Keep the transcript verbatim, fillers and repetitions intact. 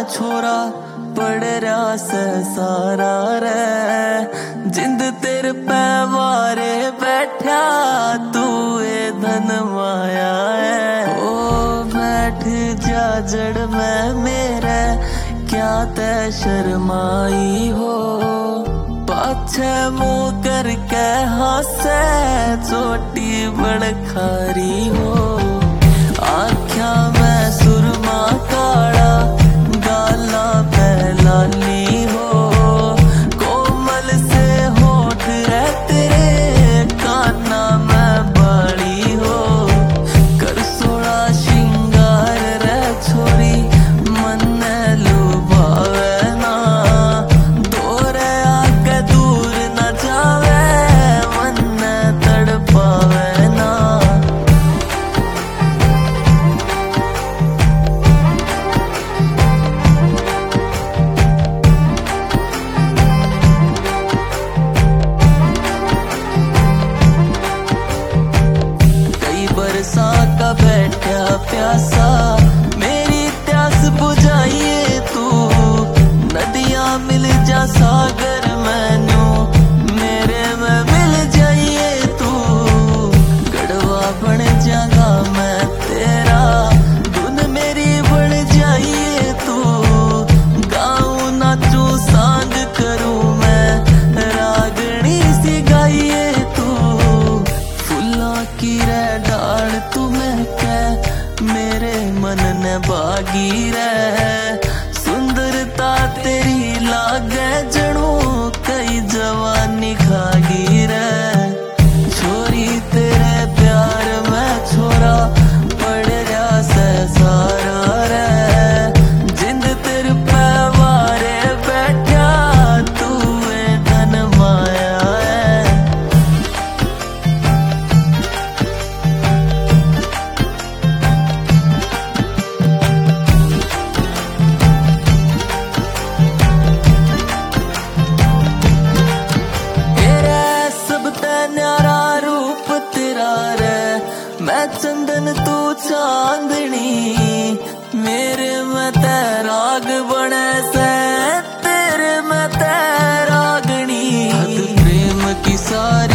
छोरा पड़ रहा से सारा रे जिंद तेरे पैवारे बैठा तू ए धन माया है। ओ बैठ जा जड़ में मेरे क्या तै शर्माई हो पाछे मुँह करके हासे चोटी बड़खारी हो आख्या में सुरमा काला गाला पे लाली हो कोमल से होठ रे तेरे काना में बाली हो कर सोड़ा श्रृंगार रे छोरी मन लुभावे ना दोरे आके दूर न जावे मन तड़पावे ना। बरसा का बैठा प्यासा मेरी प्यास बुझाइए तू नदियां मिल जा सागर मैनू मेरे में मिल जाइए तू गड़वा बन जागा मैं तेरा धुन मेरी बन जाइए तू गाऊं नाचू सांग करूं मैं रागणी सी गाइए तू फुल्ला की रे डाल तुम्हें कह मेरे मन ने बागी रे सुंदरता तेरी लागे जड़ू कई जवानी खागी रे छोरी तेरे प्यार में छोरा पड़ रहा से सारा रे जिंद तेरे पैवारे बैठा तू ए धन माया है। मैं चंदन तू चांदनी मेरे में तैराग बने से तेरे में तैरागनी प्रेम की सारी